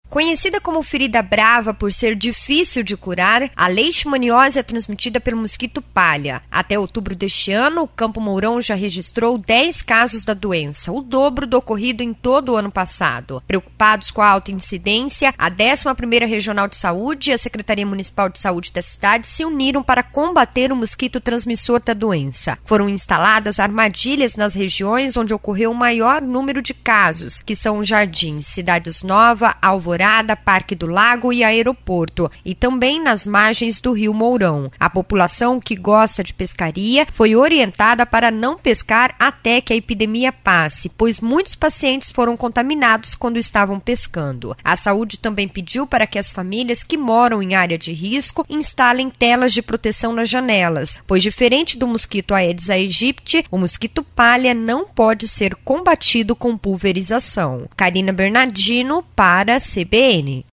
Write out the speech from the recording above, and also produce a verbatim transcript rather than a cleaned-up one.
Conhecida como ferida brava por ser difícil de curar, a leishmaniose é transmitida pelo mosquito palha. Até outubro deste ano, o Campo Mourão já registrou dez casos da doença, o dobro do ocorrido em todo o ano passado. Preocupados com a alta incidência, a décima primeira Regional de Saúde e a Secretaria Municipal de Saúde da cidade se uniram para combater o mosquito transmissor da doença. Foram instaladas armadilhas nas regiões onde ocorreu o maior número de casos, que são Jardins, Cidades Nova, Alvorada, Parque do Lago e Aeroporto, e também nas margens do Rio Mourão. A população que gosta de pescaria foi orientada para não pescar até que a epidemia passe, pois muitos pacientes foram contaminados quando estavam pescando. A saúde também pediu para que as famílias que moram em área de risco instalem telas de proteção nas janelas, pois diferente do mosquito Aedes aegypti, o mosquito palha não pode ser combatido com pulverização. Karina Bernardino para a C B N.